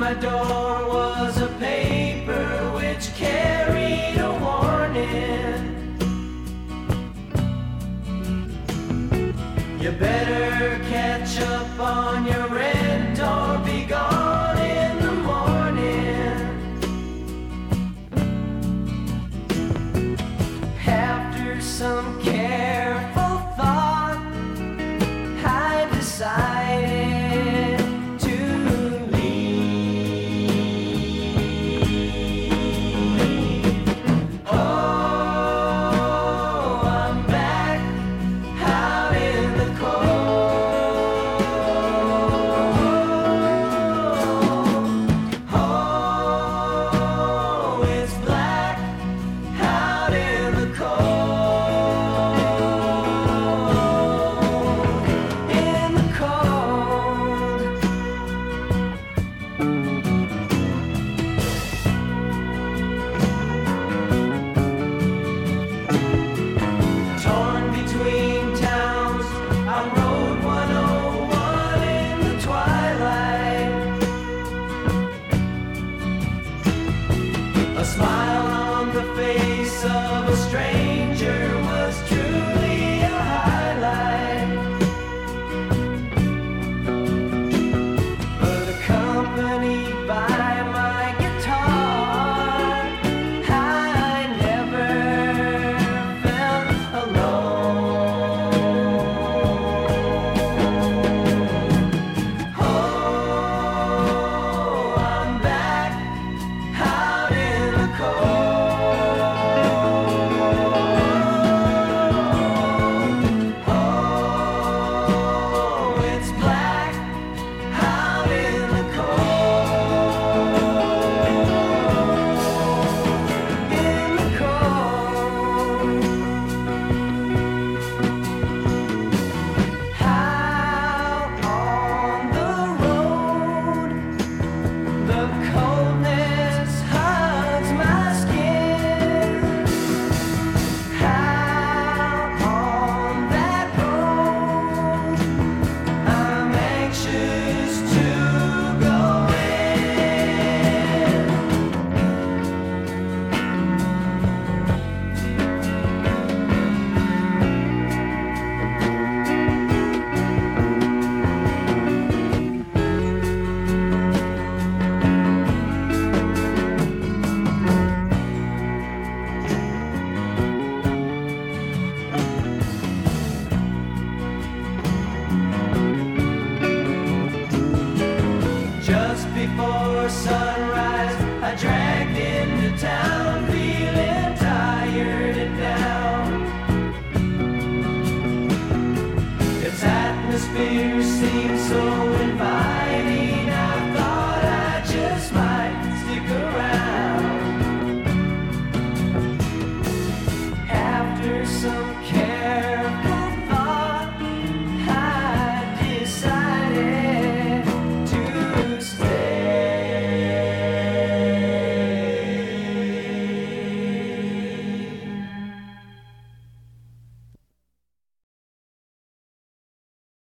my door was a paper which carried a warning. You better catch up on your rent or be gone in the morning. After some careful thought, I decided to leave. Oh, I'm back out in the cold. Oh, it's black out in the cold. In the cold. Torn between towns on Road 101 in the twilight. A smile on the face of a stranger was truly a highlight. But accompanied by my guitar, I never felt alone. Oh, I'm back out in the cold. Oh, it's black out in the cold. In the cold. Out on the road, the coldness hugs my skin. Out on that road, I'm anxious to go in. Just before sun